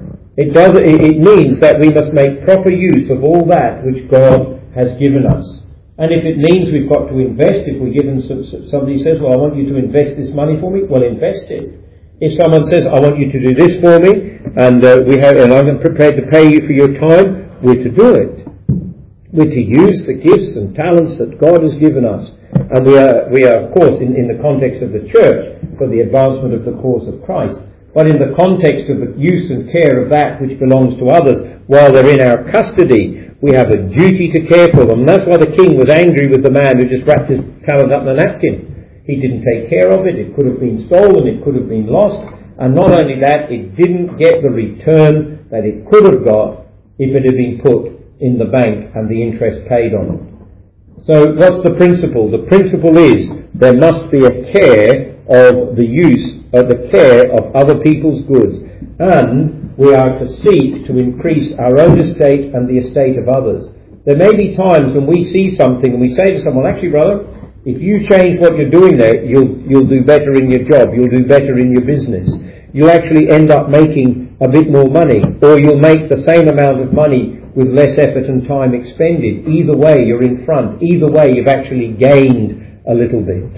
It means that we must make proper use of all that which God has given us. And if it means we've got to invest, if we're given somebody says, well, I want you to invest this money for me, well, invest it. If someone says, I want you to do this for me, and I'm prepared to pay you for your time, we're to do it. We're to use the gifts and talents that God has given us. And we are of course, in the context of the church, for the advancement of the cause of Christ. But in the context of the use and care of that which belongs to others, while they're in our custody, we have a duty to care for them. And that's why the king was angry with the man who just wrapped his talent up in a napkin. He didn't take care of it. It could have been stolen. It could have been lost. And not only that, it didn't get the return that it could have got if it had been put in the bank and the interest paid on it. So what's the principle? The principle is there must be a care of the use, the care of other people's goods. And we are to seek to increase our own estate and the estate of others. There may be times when we see something and we say to someone, actually brother, if you change what you're doing there, you'll do better in your job, you'll do better in your business. You'll actually end up making a bit more money, or you'll make the same amount of money with less effort and time expended. Either way, you're in front. Either way, you've actually gained a little bit.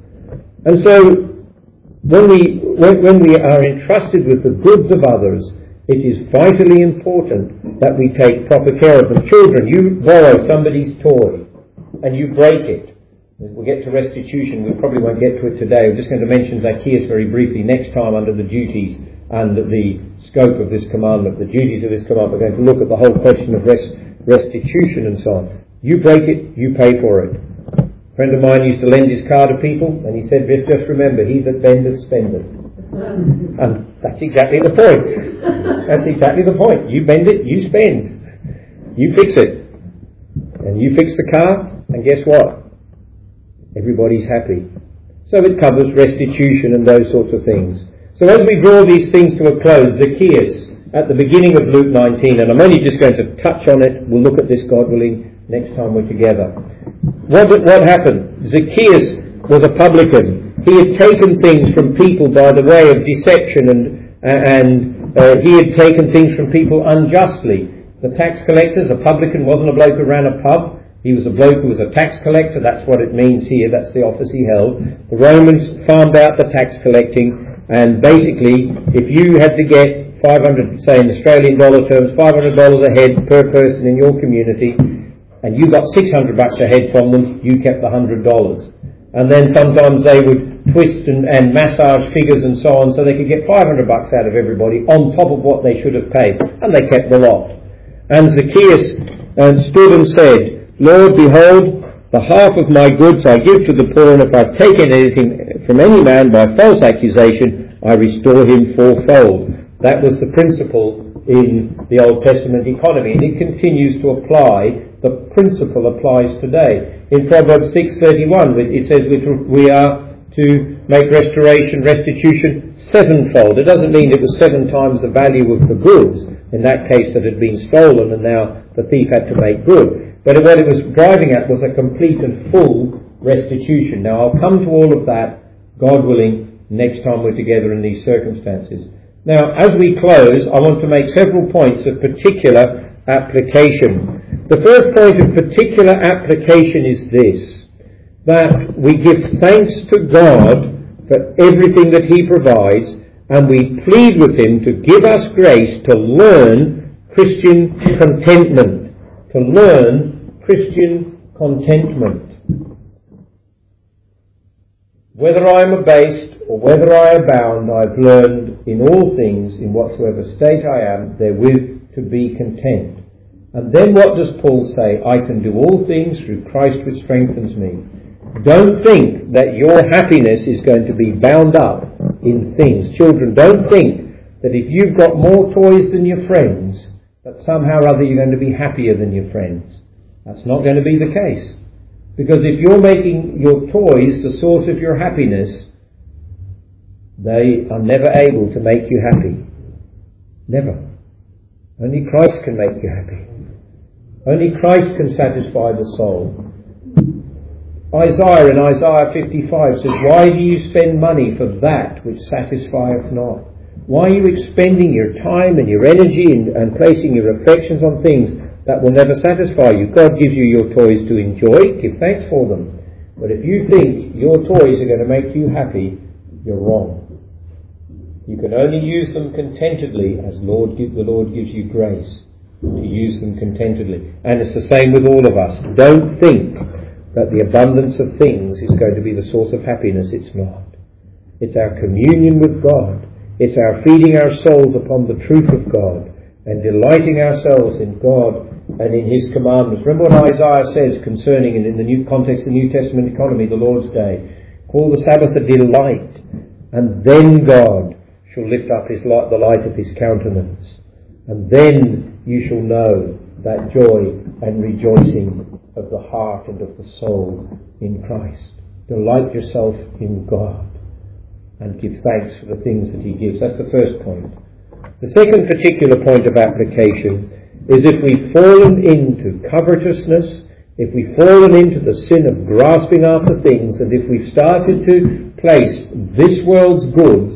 And so, when we are entrusted with the goods of others, it is vitally important that we take proper care of them. Children, you borrow somebody's toy and you break it. We'll get to restitution. We probably won't get to it today. We're just going to mention Zacchaeus very briefly next time under the duties and the scope of this commandment, the duties of this commandment. We're going to look at the whole question of restitution and so on. You break it, you pay for it. A friend of mine used to lend his car to people, and he said, just remember, he that bendeth, spendeth. And that's exactly the point. That's exactly the point. You bend it, you spend. You fix it. And you fix the car, and guess what? Everybody's happy. So it covers restitution and those sorts of things. So as we draw these things to a close, Zacchaeus, at the beginning of Luke 19, and I'm only just going to touch on it, we'll look at this, God willing, next time we're together. What happened? Zacchaeus was a publican. He had taken things from people by the way of deception and he had taken things from people unjustly. The tax collectors, a publican wasn't a bloke who ran a pub. He was a bloke who was a tax collector. That's what it means here. That's the office he held. The Romans farmed out the tax collecting, and basically, if you had to get 500, say in Australian dollar terms, $500 a head per person in your community, and you got $600 a head from them, you kept the $100. And then sometimes they would twist and massage figures and so on, so they could get $500 out of everybody on top of what they should have paid, and they kept the lot. And Zacchaeus stood and said, Lord, behold, the half of my goods I give to the poor, and if I've taken anything from any man by false accusation, I restore him fourfold. That was the principle in the Old Testament economy, and it continues to apply. The principle applies today. In Proverbs 6:31, it says we are to make restitution sevenfold. It doesn't mean it was 7 times the value of the goods, in that case that had been stolen, and now the thief had to make good. But what it was driving at was a complete and full restitution. Now I'll come to all of that, God willing, next time we're together in these circumstances. Now, as we close, I want to make several points of particular application. The first point of particular application is this, that we give thanks to God for everything that He provides, and we plead with Him to give us grace to learn Christian contentment. To learn Christian contentment. Whether I am abased or whether I abound, I have learned in all things, in whatsoever state I am, therewith to be content. And then what does Paul say? I can do all things through Christ which strengthens me. Don't think that your happiness is going to be bound up in things. Children, don't think that if you've got more toys than your friends, that somehow or other you're going to be happier than your friends. That's not going to be the case. Because if you're making your toys the source of your happiness, they are never able to make you happy. Never. Only Christ can make you happy. Only Christ can satisfy the soul. Isaiah in Isaiah 55 says, why do you spend money for that which satisfieth not? Why are you expending your time and your energy and placing your affections on things that will never satisfy you? God gives you your toys to enjoy. Give thanks for them. But if you think your toys are going to make you happy, you're wrong. You can only use them contentedly as the Lord gives you grace to use them contentedly. And it's the same with all of us. Don't think that the abundance of things is going to be the source of happiness. It's not. It's our communion with God. It's our feeding our souls upon the truth of God and delighting ourselves in God and in His commandments. Remember what Isaiah says concerning, and in the new context of the New Testament economy, the Lord's Day. Call the Sabbath a delight, and then God shall lift up the light of His countenance. And then you shall know that joy and rejoicing of the heart and of the soul in Christ. Delight yourself in God and give thanks for the things that He gives. That's the first point. The second particular point of application is if we've fallen into covetousness, if we've fallen into the sin of grasping after things, and if we've started to place this world's goods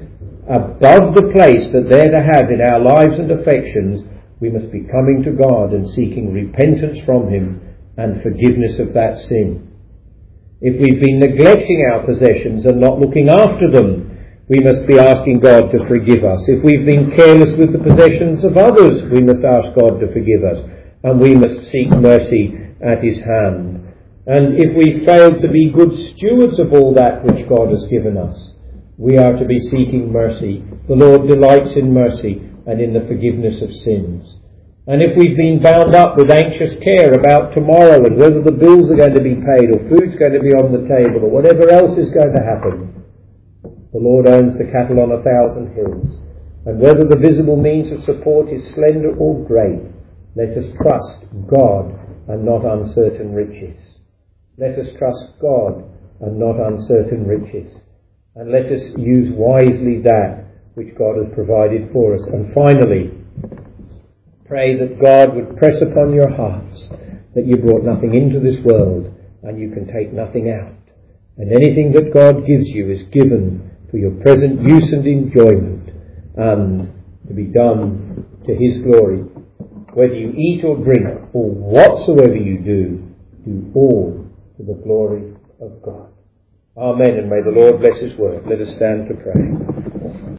above the place that they're to have in our lives and affections, we must be coming to God and seeking repentance from Him and forgiveness of that sin. If we've been neglecting our possessions and not looking after them, we must be asking God to forgive us. If we've been careless with the possessions of others, we must ask God to forgive us, and we must seek mercy at His hand. And if we failed to be good stewards of all that which God has given us, we are to be seeking mercy. The Lord delights in mercy and in the forgiveness of sins. And if we've been bound up with anxious care about tomorrow and whether the bills are going to be paid or food's going to be on the table or whatever else is going to happen, the Lord owns the cattle on 1,000 hills. And whether the visible means of support is slender or great, let us trust God and not uncertain riches. Let us trust God and not uncertain riches. And let us use wisely that which God has provided for us. And finally, pray that God would press upon your hearts that you brought nothing into this world and you can take nothing out. And anything that God gives you is given for your present use and enjoyment and to be done to His glory. Whether you eat or drink or whatsoever you do all to the glory of God. Amen, and may the Lord bless His word. Let us stand to pray.